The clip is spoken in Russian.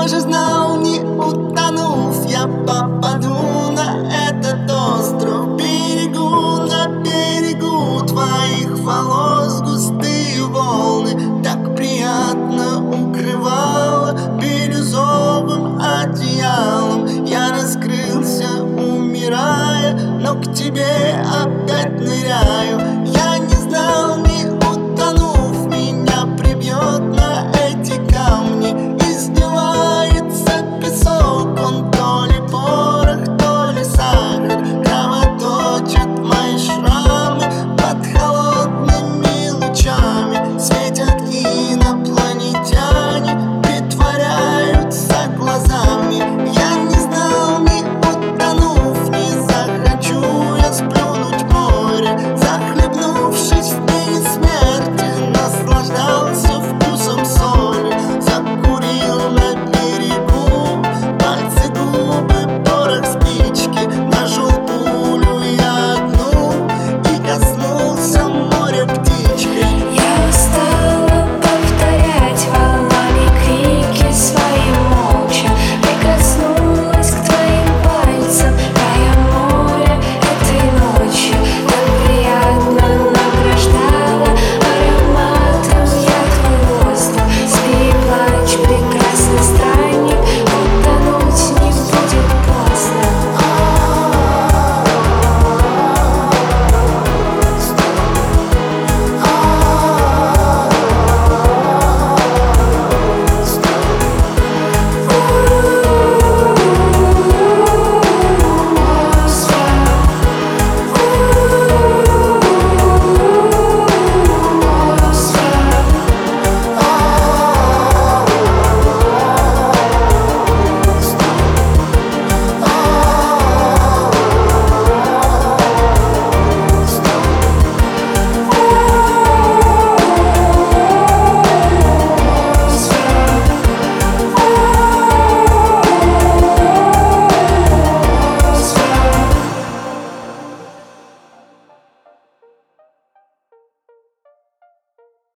же знал, не утонув, я попаду на этот остров. Берегу, на берегу твоих волос густые волны так приятно укрывало бирюзовым одеялом. Я раскрылся, умирая, но к тебе опять ныряю.